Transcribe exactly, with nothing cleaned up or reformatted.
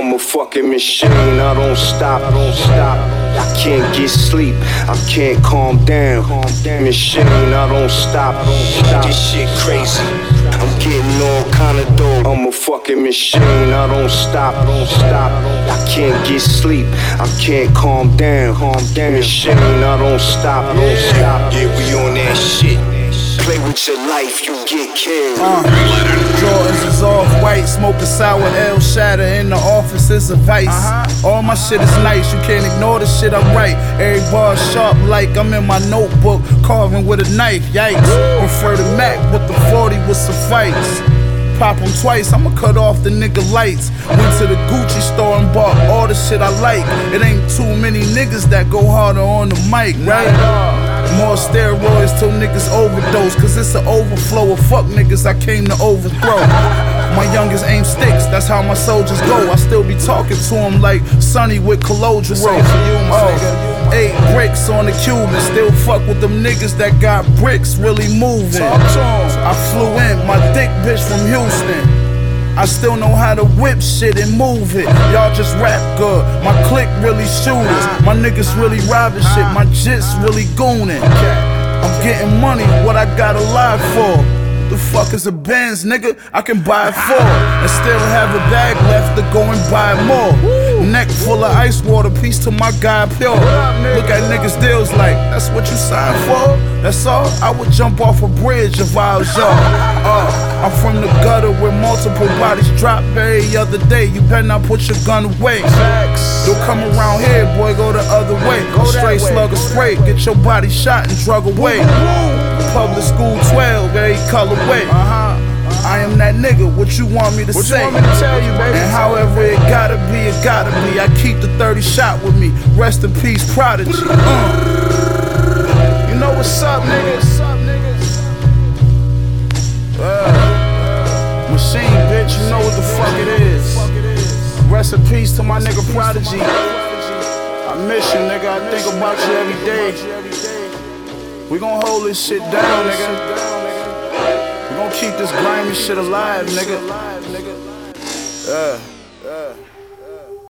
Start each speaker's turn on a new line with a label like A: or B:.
A: I'm a fucking machine, I don't stop, I don't stop. I can't get sleep, I can't calm down. Machine, I don't stop, I don't stop. This shit crazy, I'm getting all kind of dope. I'm a fucking machine, I don't stop, I don't stop. I can't get sleep, I can't calm down. Machine, I don't stop, I don't stop. Yeah, we on that shit. Play with your life, you get killed.
B: Uh, Jordans is off white, smoking sour L shatter in the office is a vice. Uh-huh. All my shit is nice, you can't ignore the shit I write. Every bar sharp like I'm in my notebook, carving with a knife, yikes. Prefer the Mac, but the forty would suffice. Pop him twice, I'ma cut off the nigga lights. Went to the Gucci store and bought all the shit I like. It ain't too many niggas that go harder on the mic, right? More steroids till niggas overdose, cause it's an overflow of fuck niggas I came to overthrow. My youngest aim sticks, that's how my soldiers go. I still be talking to them like Sonny with Colodro. Oh, eight bricks on the Cuban, still fuck with them niggas that got bricks really moving. I flew in, my dick bitch from Houston. I still know how to whip shit and move it. Y'all just rap good. My clique really shooters. My niggas really robbing shit. My jits really gooning. I'm getting money, what I got a lie for? The fuck is a Benz, nigga? I can buy it for. And still have a bag left to go and buy more. Neck full of ice water, peace to my guy Pure. Look at niggas deals like, that's what you signed for? That's all? I would jump off a bridge if I was y'all. Uh, I'm from the gutter where multiple bodies drop every other day. You better not put your gun away. Don't come around here, boy, go the other way. Go straight slugger spray, get your body shot and drug away. Public school twelve, every colorway. I am that nigga, what you want me to
C: what
B: say?
C: You want me to tell you, baby?
B: And however it gotta be, it gotta be. I keep the thirty shot with me. Rest in peace, Prodigy. Uh.
C: You know what's up, nigga? What's up, nigga?
B: Uh. Machine, bitch, you know what the fuck it is. Rest in peace to my nigga Prodigy. I miss you, nigga. I think about you every day. We gon' hold this shit down, nigga. We gon' keep this grimy shit alive, nigga. Yeah.